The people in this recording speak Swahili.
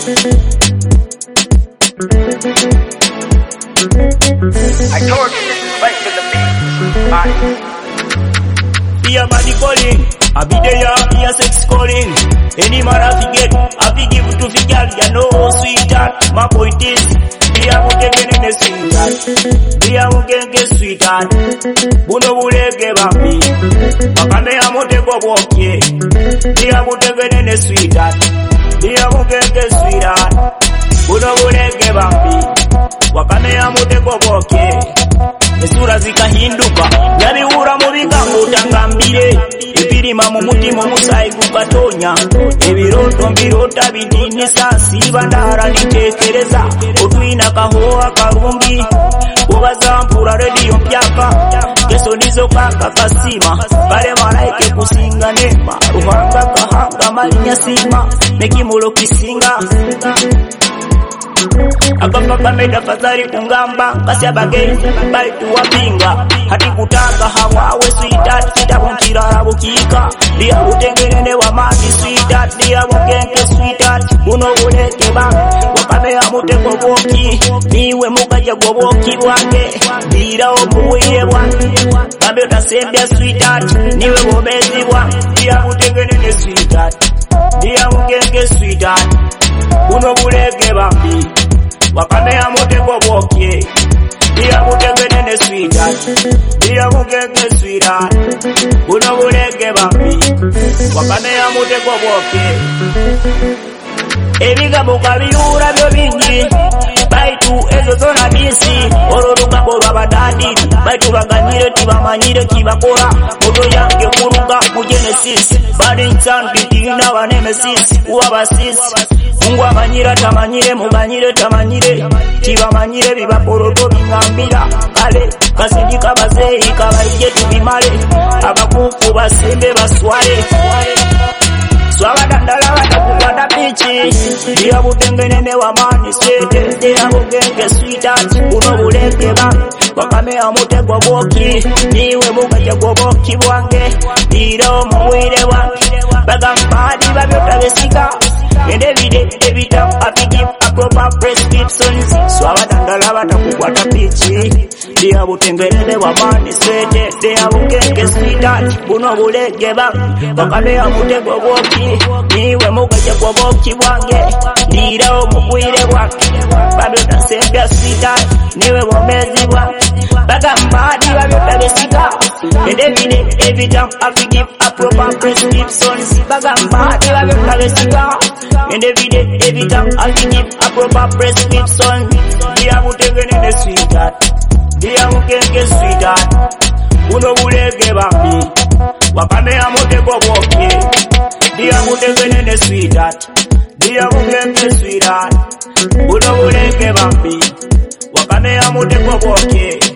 I told you this is right for the beat. Alright. Be a body calling, I be there, be a sex calling. Any man I forget, I forgive to figure, you know, sweetheart. My point is, be a mukenge in the sweetheart. Be a mukenge sweetheart. Buno bulege bambi. Makame ya mutego boke. Be a mukenge in the sweetheart. Be a mukenge sweetheart. Buno bulege bambi. Wakame ya mutego boke. Esura zikahinduka yabiwura mu bigambo utangambire ebirima mu mutima omusayi gukatonya ebiroto mbirota bidinisa siba ndara nitekereza otwina kahoa karungi kubazampura redio mpyaka keso nizo kaka kasima kale malaike kusinga nema ruhanga kahanga malinya sima nekimulo kisinga Akapaka meda fazari kungamba kasi abagenzi bali tuwapinga hati kutaka hawawe sweetheart kitabunkira bukika dia butengerene wa mati sweetheart dia bukenke sweetheart buno buleke ba wakame ya muteko boki niwe mukaja goboki wange dira omuwire wange kambe utasembia sweetheart niwe gobezi wange dia butengerene sweetheart dia bukenke sweetheart buno buleke bambi Wakame ya mutego boke Dia mutege nene sweetheart Dia mukenge sweetheart Uno bulege bambi Wakame ya mutego boke Ebiga buka biura byo bingi Baitu ezo zona bisi Ororuka borwa badadi Baitu baganyire tibamanyire kibakola Moto yange kuruka ku Genesis Badi nsanti tina wa nemesis Uwabasis Mungu amanyira tamanyire muganyire tamanyire tibamanyire bibaporoto bingambira kale kasindika bazeyi kabaije tubimale abakufu basembe baswale swaba dandala batakukwata pichi dia butengenene wa mani swete dia bugenge sweetheart uno buleke ba wakame amutego boki niwe mugaje goboki bwange dira omuwire wange bagambadi babyotabesika And every time I give a proper prescriptions So I dandala batakukwata pichi Dia butengenene wa mani swete Dia bugenge sweetheart Buno bulege ba Wakame ya mutego boki Niwe mugaje goboki bwange Dira omuwire wange Babyota sembya sweetheart Niwe bomezi bwange Bagambadi babyotabesika And every time I give a proper prescriptions Bagambadi babyotabesika And every time I give a proper prescription Dia mutenge sweetheart Dia mukenge sweetheart Uno bulege bambi Wakame ya mutego boke Dia mutenge sweetheart Dia mukenge sweetheart Uno bulege bambi Wakame ya mutego boke